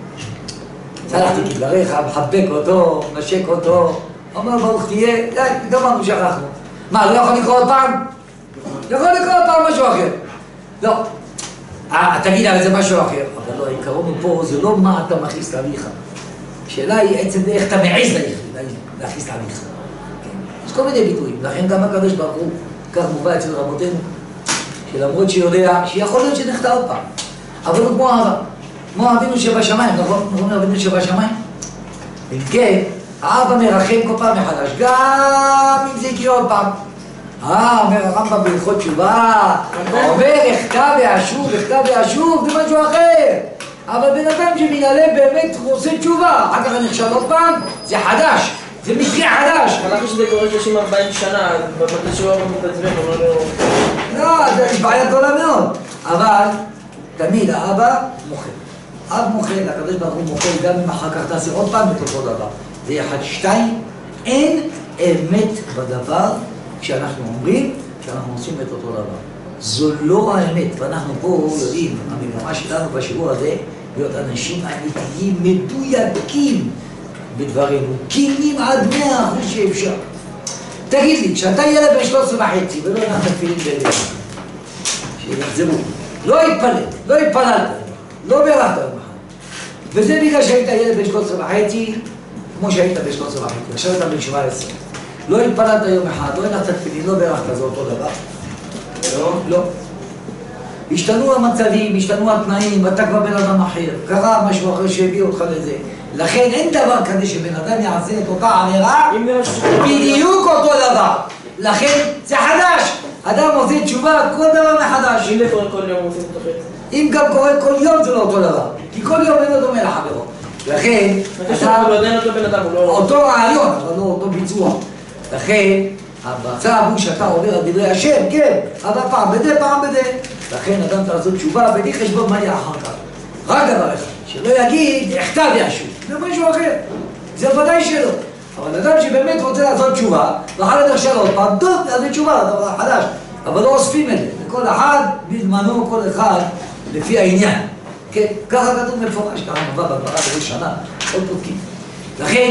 צלחתי כדבריך, מחבק אותו, נשק אותו, אומר ברוך תהיה, גמרנו, שכחנו. מה, לא יכול לקרוא עוד פעם? יכול לקרוא עוד פעם משהו אחר. לא. תגיד, אבל זה משהו אחר. אבל לא, העיקרון פה זה לא מה אתה מכניס לאביך. השאלה היא עצם איך אתה מעז להכניס לאביך. יש כל מיני ביטויים, לכן גם הקדוש ברוך הוא, כך מובא אצל רבותינו, שלמרות שיודע שיכול להיות שנחטא עוד פעם, אבל הוא כמו אבא. כמו אבינו שבשמיים, נכון אבינו שבשמיים? אם כן, האבא מרחם כל פעם מחדש, גם אם זה יקרה עוד פעם. אומר הרמב"ם בהלכות תשובה, אומר החטא ואשוב, זה משהו אחר. אבל בן אדם שמן הלב באמת עושה תשובה, אחר כך נכשל עוד פעם, זה חדש, זה מקרה חדש. אנחנו שזה קורה 30-40 שנה, בבתי תשובה מתעצבן, לא, זה בעיה גדולה מאוד. אבל תמיד האבא מוכר. אב מוכר, הקדוש ברוך הוא מוכר, גם אם אחר כך תעשה עוד פעם את אותו דבר. זה 1-2, אין אמת בדבר כשאנחנו אומרים שאנחנו עושים את אותו דבר. זו לא האמת, ואנחנו פה יודעים, המגמה שלנו בשיעור הזה, להיות אנשים אמיתיים, מדויקים בדברינו, כנים עד 100% שאפשר. תגיד לי, כשאתה ילד בן 13.5 ולא אנחנו תפילים בלב, שיחזרו, לא התפללת, לא בירכת יום אחד. וזה בגלל שהיית ילד בן 13.5, כמו שהיית בן 13.5, עכשיו אתה בן 17. לא התפללת יום אחד, לא הנחת תפילין, לא בירכת, זה אותו דבר. לא. השתנו המצבים, השתנו התנאים, ואתה כבר בן אדם אחר. קרה משהו אחר שהביא אותך לזה. לכן אין דבר כזה שבן אדם יעשה את אותה עבירה, בדיוק אותו דבר. לכן זה חדש. אדם עושה תשובה, כל דבר מחדש. אם קורה כל יום עושים את החטא. אם גם קורה כל יום זה לא אותו דבר. כי כל יום אין לו דומה לחברו. לכן, אותו רעיון, אבל לא אותו ביצוע. לכן, המצב הוא שאתה אומר על דברי השם, כן, אבל פעם בזה. לכן אדם תעשות תשובה בלי חשבון מה יהיה אחר כך. רק דבר אחד, שלא יגיד, החטא ואשוב. זה משהו אחר. זה ודאי שלא. אבל אדם שבאמת רוצה לעשות תשובה, ואחר כך של עוד פעם, טוב, זה תשובה, דבר חדש. אבל לא אוספים את זה. כל אחד בזמנו, כל אחד לפי העניין. כן, ככה כתוב מפורש, ככה נובע בגמרא בראש שנה, עוד פותקים. לכן,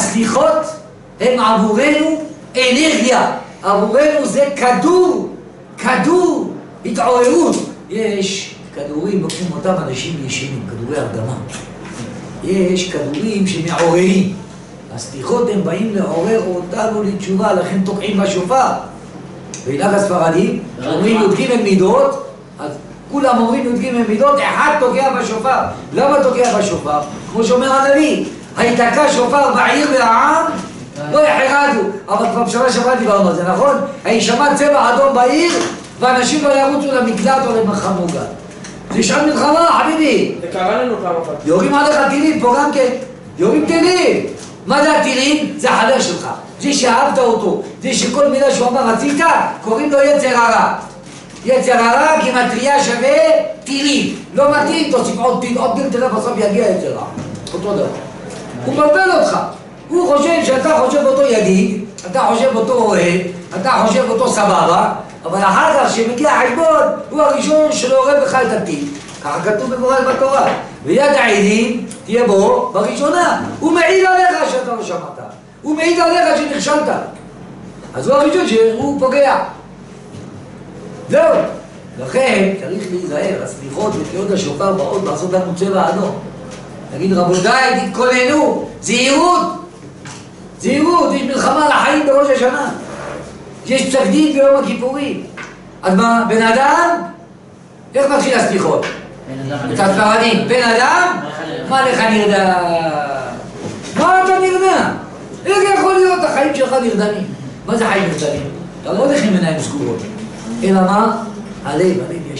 הסליחות הם עבורנו אנרגיה, עבורנו זה כדור כדור התעוררות. יש כדורים, לוקחים אותם אנשים ישנים, כדורי הרדמה. יש כדורים שמעוררים. הסליחות הם באים לעורר אותנו לתשובה, לכן תוקעים בשופר. בעילג הספרדים, אומרים י"ג מידות, אז כולם אומרים י"ג מידות, אחד תוקע בשופר. למה תוקע בשופר? כמו שאומר הנביא, היתקע שופר בעיר והעם, לא יחרדו. אבל כבר בשנה שעברה דיברנו על זה, נכון? הישמע צבע אדום בעיר, ואנשים לא ירוצו למקלט או למרחב מוגן. זה שעת מלחמה, חביבי. זה קרה לנו פעם אחת. יורים עליך טילים, פה גם כן. יורים טילים. מה זה הטילים? זה החבר שלך. זה שאהבת אותו. זה שכל מילה שהוא אמר רצית, קוראים לו יצר הרע. יצר הרע כי מטריה שווה טילים. לא מתאים, תוסיף עוד טיל, תראה בסוף יגיע יצר רע. אותו דבר. הוא מבלבל אותך. הוא חושב שאתה חושב אותו ידיד, אתה חושב אותו אוהד, אתה חושב אותו סבבה, אבל אחר כך שמגיע החשבון, הוא הראשון שלא עורב לך את הטיל. ככה כתוב בגורל בתורה. ויד העדים תהיה בו בראשונה. הוא מעיד עליך שאתה לא שמעת. הוא מעיד עליך שנכשלת. אז הוא הראשון שהוא פוגע. זהו. לכן צריך להיזהר, הסליחות ותקיעות השופר באות לעשות לנו צבע אדום. תגיד רבותיי, תתכוננו, זהירות. זהירות, יש מלחמה לחיים בראש השנה. יש פסק דין ביום הכיפורים. אז מה, בן אדם? איך מתחיל הסליחות? את הספרדים, בן אדם? מה לך נרדם? מה אתה נרדם? איך יכול להיות החיים שלך נרדמים? מה זה חיים נרדמים? אתה לא הולך עם עיניים סגורות. אלא מה? הלב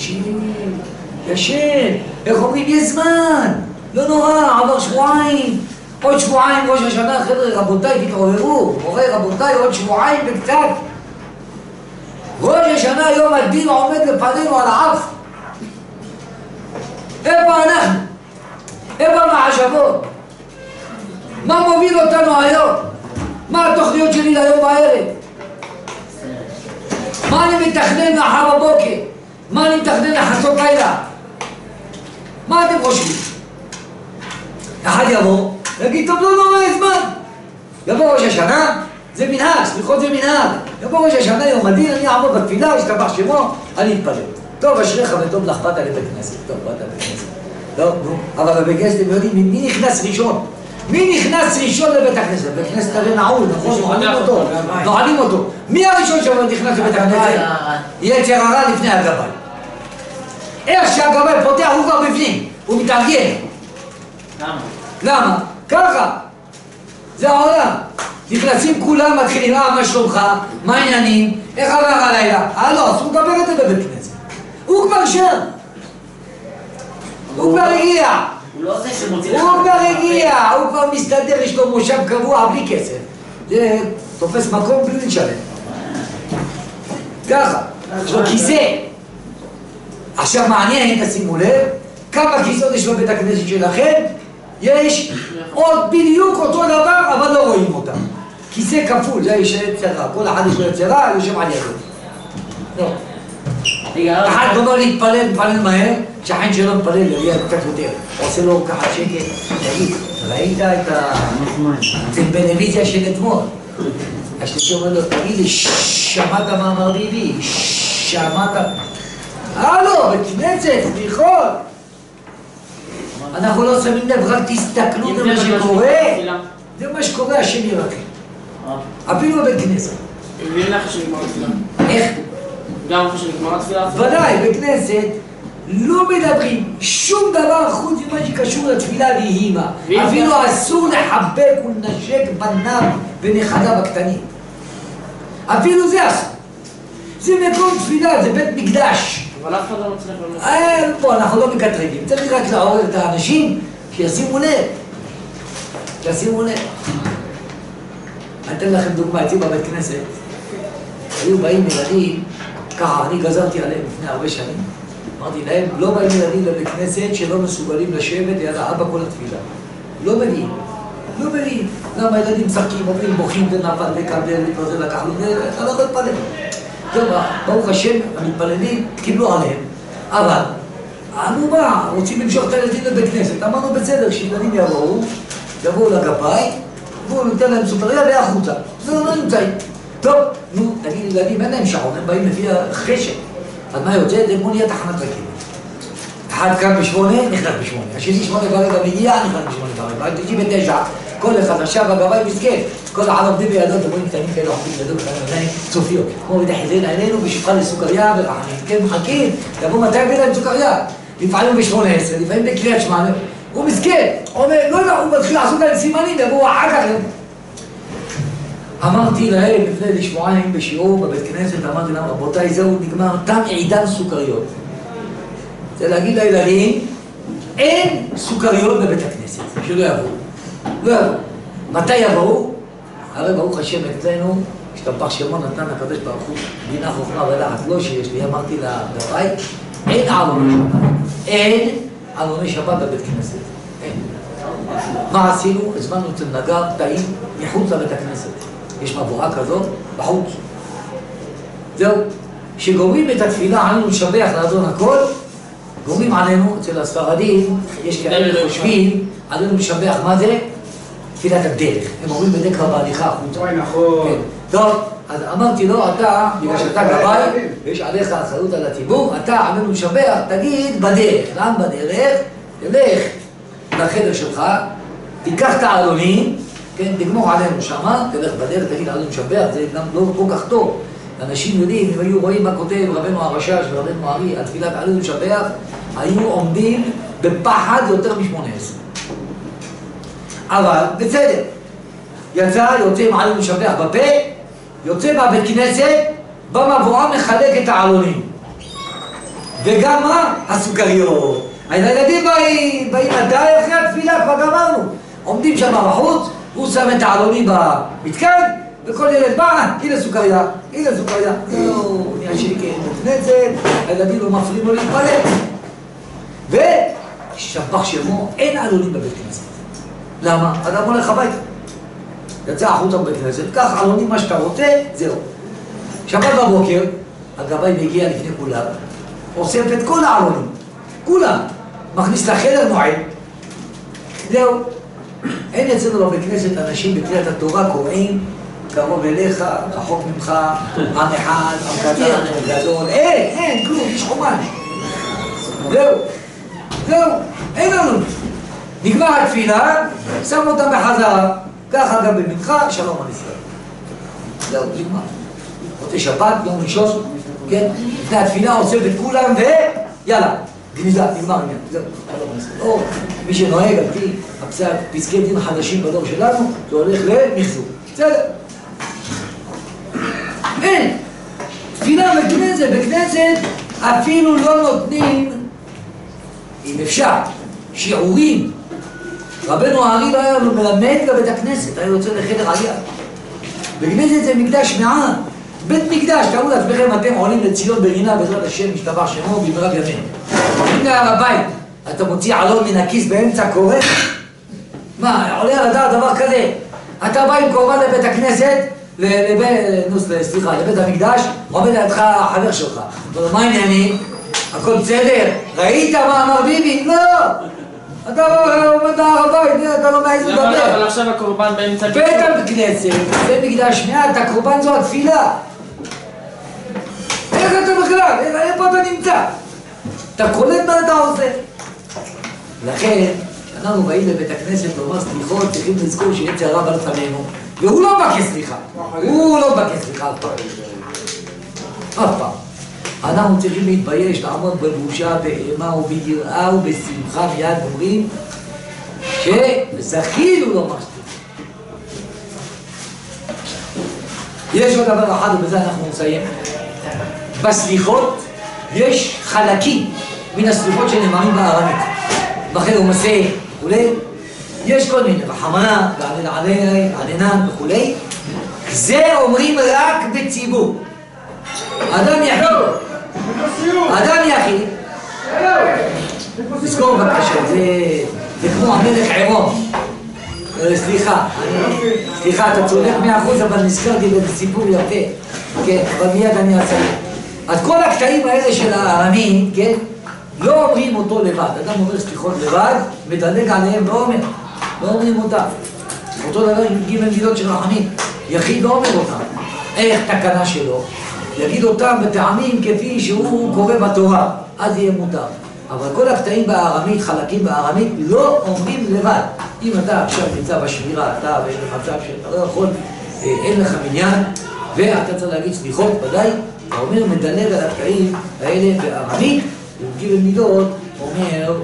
ישן. איך אומרים? יש זמן. לא נורא, עבר שבועיים. עוד שבועיים ראש השנה, חבר'ה, רבותיי, תתעוררו. מורי רבותיי, עוד שבועיים וקצת. ראש השנה, יום הדין עומד לפנינו על האף. איפה אנחנו? איפה המחשבות? מה מוביל אותנו היום? מה התוכניות שלי ליום בערב? מה אני מתכנן מחר בבוקר? מה אני מתכנן לחצות לילה? מה אתם חושבים? אחד יבוא, יגיד, טוב, לא נורא, זמן. יבוא ראש השנה, זה מנהג, סליחות זה מנהג. יבוא ראש השנה, יום הדין, אני אעמוד בתפילה, ישתבח שמו, אני אתפלל. טוב, אשריך וטוב לך, באת לבית כנסת. טוב, באת לבית כנסת. טוב, נו, אבל בבית כנסת הם יודעים מי נכנס ראשון. מי נכנס ראשון לבית הכנסת? בית כנסת הרי נעול, נכון? נועלים אותו. מי הראשון שנכנס לבית הכנסת? יצר הרע לפני הגבאי. איך שהגבאי פותח הוא כבר בפנים, הוא מתארגן. למה? למה? ככה. זה העולם. נכנסים כולם, מתחילים, מה שלומך? מה העניינים? איך עבר הלילה? לא, אסור לדבר את זה בבית כנסת. הוא כבר שם. הוא כבר הגיע. הוא לא זה שמוציא לך. הוא כבר הגיע. הוא כבר מסתדר, יש לו מושב קבוע בלי כסף. זה תופס מקום בלי לשלם. ככה. יש לו כיסא. עכשיו מעניין, תשימו לב, כמה כיסאות יש בבית הכנסת שלכם? יש עוד בדיוק אותו דבר, אבל לא רואים אותם. כיסא כפול, זה יש יצרה. כל אחד יש לו יצרה, יושב על ידו. אחד גומר להתפלל, מתפלל מהר, שהחיים שלו מתפלל יגיע קצת יותר. עושה לו ככה שקט, תגיד, ראית את הטלוויזיה של אתמול? השלישי אומר לו, תגיד לי, שמעת מה אמר ביבי? שמעת? הלו, בכנסת, סליחות. אנחנו לא שמים לב, רק תסתכלו על מה שקורה. זה מה שקורה, השם ירחם. אפילו בבית כנסת. מבין לך שנגמר התפילה? איך? גם אחרי שנגמר התפילה? ודאי, בכנסת לא מדברים שום דבר חוץ ממה שקשור לתפילה ויהי מה. אפילו אסור לחבק ולנשק בניו ונכדיו הקטנים. אפילו זה אסור. זה מקום תפילה, זה בית מקדש. אבל אף אחד לא מצליח לומר. פה אנחנו לא מקטרגים. צריך רק לעורר את האנשים שישימו לב. שישימו לב. אני אתן לכם דוגמה, אצלי בבית כנסת. היו באים ילדים, ככה, אני גזרתי עליהם לפני הרבה שנים. אמרתי להם, לא באים ילדים לבית כנסת שלא מסוגלים לשבת ליד האבא כל התפילה. לא מביאים. לא מביאים. למה ילדים משחקים, אומרים, בוכים, זה נפל, לקבל, זה לקח לו, אתה לא יכול להתפלל. טוב, ברוך השם, המתפללים קיבלו עליהם. אבל, אמרו מה, רוצים למשוך את הילדים לבית כנסת. אמרנו בסדר, שילדים יבואו לגבאי, והוא נותן להם סוכריה והחוצה. זה לא נמצאים. טוב, נו, תגיד, ילדים, אין להם שעון, הם באים לפי החשק. אז מה יוצא? זה כמו נהיה תחנת רכבת. אחד קם ב8, נכנס ב8. השני 8:15 מגיע, נכנס ב8:15. עד 99, כל אחד עכשיו הגבאי מסכן. כל אחד עובדים בידות, דברים קטנים כאלה, עובדים בידות, קטנים, צופיות. כמו בדי חזרין עינינו, בשבחה לסוכריה ורחמים. כן, מחכים, תבוא מתי הביא להם סוכריה. לפעמים ב18, לפעמים בקריאת שמע. הוא מסכן, אומר, לא יודע, הוא מתחיל לעשות להם סימנים, יבואו אחר כך. אמרתי להם לפני שבועיים בשיעור בבית כנסת, אמרתי להם, רבותיי, זהו נגמר, תם עידן סוכריות. זה להגיד לילדים, אין סוכריות בבית הכנסת, שלא יבואו. לא יבואו. מתי יבואו? הרי ברוך השם אצלנו, כשתפח שמו נתן לקדוש ברוך הוא, בינה חוכמה ולחץ, לא שיש לי, אמרתי לבית, אין עלוני שבת. אין עלוני שבת בבית כנסת. אין. מה עשינו? הזמנו אצל נגר תאים מחוץ לבית הכנסת. יש מבואה כזאת בחוץ. זהו. כשגומרים את התפילה, עלינו לשבח לעזון הכל, גומרים עלינו, אצל הספרדים, יש כאלה חושבים, עלינו לשבח מה זה? תפילת הדרך. הם אומרים בדרך כלל בהליכה החוצה. אוי, נכון. טוב, אז אמרתי לו, אתה, בגלל שאתה גבאי, ויש עליך אחריות על הציבור, אתה עלינו לשבח, תגיד בדרך. לאן בדרך? תלך לחדר שלך, תיקח את העלונים, כן, תגמור עלינו שמה, תלך בדרך, תגיד עלינו לשבח, זה גם לא כל כך טוב. אנשים יודעים, אם היו רואים מה כותב רבנו הרשש ורבנו הארי על תפילת עלינו לשבח, היו עומדים בפחד יותר מ18. אבל בסדר, יוצא עם עלינו לשבח בפה, יוצא מהבית כנסת, במבואה מחלק את העלונים. וגם מה? הסוכריות. הילדים באים עדיין אחרי התפילה, כבר גמרנו. עומדים שם בחוץ, הוא שם את העלונים במתקן, וכל ילד בא, הנה סוכריה, הנה סוכריה. זהו, נהיה שקט בכנסת, הילדים לא מפריעים לו להתפלל. ושבח שמו, אין עלונים בבית כנסת. למה? אדם הולך הביתה. יצא החוצה בבית כנסת, קח עלונים מה שאתה רוצה, זהו. שבת בבוקר, הגבאי מגיע לפני כולם, אוסף את כל העלונים, כולם, מכניס לחדר נועל, זהו. אין אצלנו בבית כנסת אנשים בקריאת התורה קוראים קרוב אליך, רחוק ממך, עם אחד, עם קטן, גדול, אין, כלום, יש חומש. זהו, אין לנו. נגמר התפילה, שם אותם בחזרה, ככה גם במנחה, שלום על ישראל. זהו, נגמר. מוצאי שבת, יום ראשון, כן? לפני התפילה אוסף את כולם ויאללה, גניזה, נגמר עניין. זהו, שלום על ישראל. או, מי שנוהג על פי פסקי דין חדשים בדור שלנו, זה הולך למחזור. בסדר. אין. תפילה בכנסת אפילו לא נותנים, אם אפשר, שיעורים. רבנו הארי לא היה לו מלמד בבית הכנסת, היה יוצא לחדר עלייה. בכנסת זה מקדש מעט, בית מקדש, תראו לעצמכם, אתם עולים לציון ברינה בעזרת השם, משתבח שמו במהרה בימינו. עולים להר הבית, אתה מוציא עלון מן הכיס באמצע קורא? מה, עולה על הדעת דבר כזה? אתה בא עם קורבן לבית הכנסת, לבית המקדש, עומד לידך החבר שלך. מה העניינים? הכל בסדר? ראית מה אמר ביבי? לא! אתה עומד להר הבית, אתה לא מעז לדבר. אבל עכשיו הקורבן באמצע בית הכנסת, בית מקדש מעט, הקורבן זו התפילה. איך אתה בכלל? איפה אתה נמצא? אתה קולט מה אתה עושה. לכן, כשאנחנו באים לבית הכנסת לומר סליחות, צריכים לזכור שיצר רב על פנינו, והוא לא מבקש סליחה. הוא לא מבקש סליחה אף פעם. אף פעם. אנחנו צריכים להתבייש, לעמוד בבושה, באימה וביראה ובשמחה מיד אומרים שזכינו לא משהו. יש עוד דבר אחד ובזה אנחנו נסיים. בסליחות יש חלקים מן הסליחות שנאמרים בארמית. בחר ומסה וכולי. יש כל מיני, רחמנה, עננן וכולי. זה אומרים רק בציבור. אדם יחיד. אדם יחיד. תזכור בבקשה, זה כמו המלך עירום. סליחה, אתה צודק 100%, אבל נזכרתי בסיפור יפה. כן, אבל מיד אני אציין. אז כל הקטעים האלה של הארמים, כן, לא אומרים אותו לבד. אדם אומר סליחות לבד, מדלג עליהם, לא אומרים אותם. אותו דבר עם ג' מידות של רחמים. יחיד לא אומר אותם. איך תקנה שלו, יגיד אותם בטעמים כפי שהוא קורא בתורה, אז יהיה מותר. אבל כל הקטעים בארמית, חלקים בארמית, לא אומרים לבד. אם אתה עכשיו נמצא בשמירה, אתה ויש לך צו שאתה לא יכול, אין לך מניין, ואתה צריך להגיד סליחות, ודאי, אתה אומר, מדלג על הקטעים האלה בארמית, ובגיל מידות אומר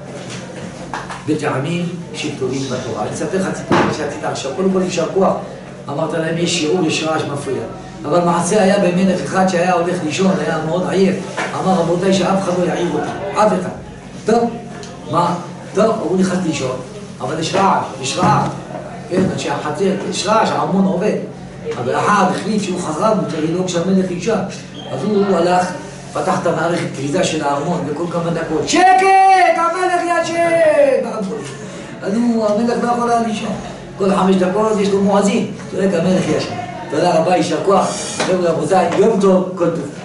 בטעמים שכתובים בתורה. אני אספר לך ציטוט מה שעשית עכשיו. קודם כל יישר כוח, אמרת להם יש שיעור, יש רעש מפריע. אבל מעשה היה במלך אחד שהיה הולך לישון, היה מאוד עייף. אמר רבותיי שאף אחד לא יעיר אותי, אף אחד. טוב, מה? טוב, הוא נכנס לישון, אבל יש רעש, יש רעש. כן, אנשי החצר, יש רעש, הארמון עובד. אבל אחר החליט שהוא חזר, הוא צריך לדאוג שהמלך אישה. אז הוא הלך, פתח את המערכת כריזה של הארמון, וכל כמה דקות, שקט! המלך ישן! אז המלך לא יכול היה לישון. כל 5 דקות יש לו מואזין, רגע המלך ישן. תודה רבה, יישר כוח, חבר'ה רבותיי, יום טוב, כל טוב.